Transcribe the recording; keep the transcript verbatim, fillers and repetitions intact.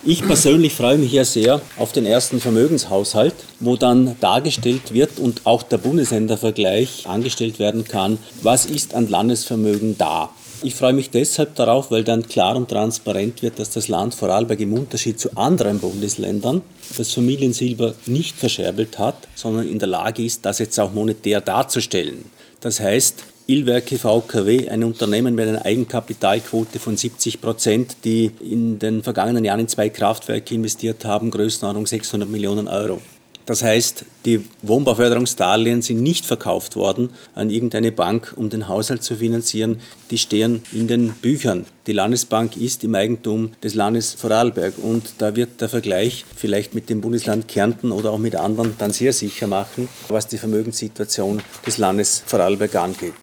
Ich persönlich freue mich ja sehr auf den ersten Vermögenshaushalt, wo dann dargestellt wird und auch der Bundesländervergleich angestellt werden kann, was ist an Landesvermögen da. Ich freue mich deshalb darauf, weil dann klar und transparent wird, dass das Land Vorarlberg im Unterschied zu anderen Bundesländern das Familiensilber nicht verscherbelt hat, sondern in der Lage ist, das jetzt auch monetär darzustellen. Das heißt, Illwerke V K W, ein Unternehmen mit einer Eigenkapitalquote von siebzig Prozent, die in den vergangenen Jahren in zwei Kraftwerke investiert haben, Größenordnung sechshundert Millionen Euro. Das heißt, die Wohnbauförderungsdarlehen sind nicht verkauft worden an irgendeine Bank, um den Haushalt zu finanzieren. Die stehen in den Büchern. Die Landesbank ist im Eigentum des Landes Vorarlberg und da wird der Vergleich vielleicht mit dem Bundesland Kärnten oder auch mit anderen dann sehr sicher machen, was die Vermögenssituation des Landes Vorarlberg angeht.